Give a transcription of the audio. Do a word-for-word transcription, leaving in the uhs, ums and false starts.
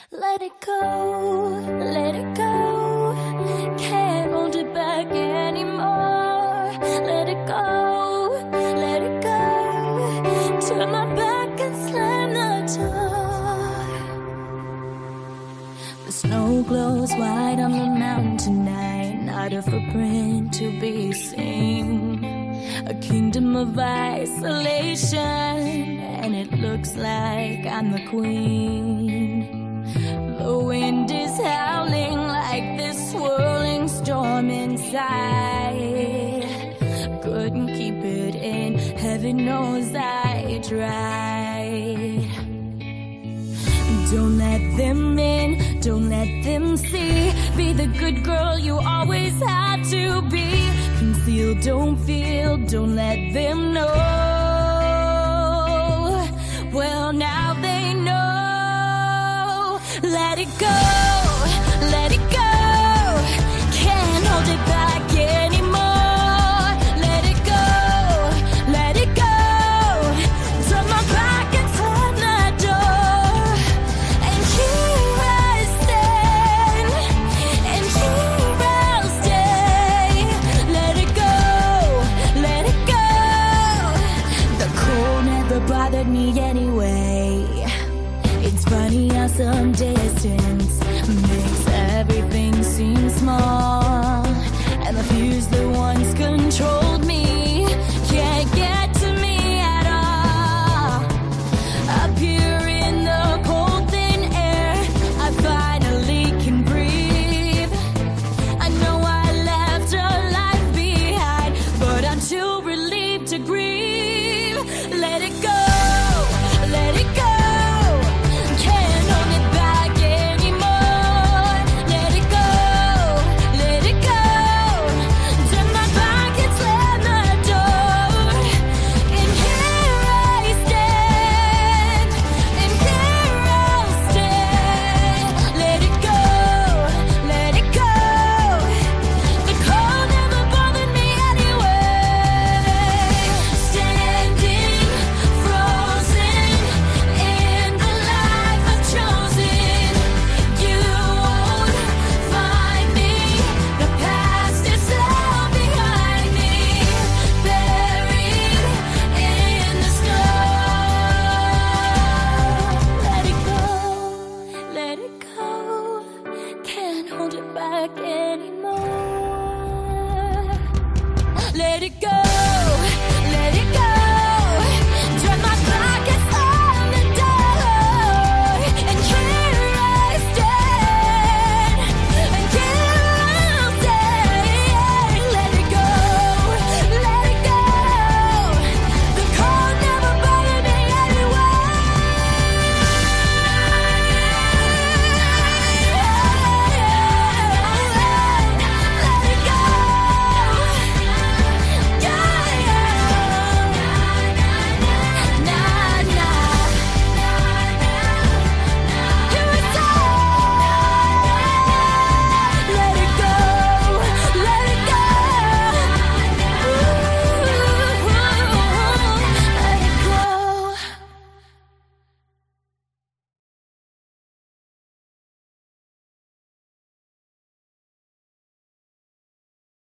Let it go, let it go. Can't hold it back anymore. Let it go, let it go. Turn my back and slam the door. The snow glows white on the mountain tonight. Not a footprint to be seen. A kingdom of isolation, and it looks like I'm the queen. The wind is howling like this swirling storm inside. Couldn't keep it in, heaven knows I tried. Don't let them in, don't let them see. Be the good girl you always had to be. Conceal, don't feel, don't let them know. Well, now they know. Let it go, let it go. Can't hold it back anymore. Let it go, let it go. Turn my back and slam the door. And here I stand, and here I'll stay. Let it go, let it go. The cold never bothered me anyway. It's funny how some distance makes everything seem small, and the fears that once controlled me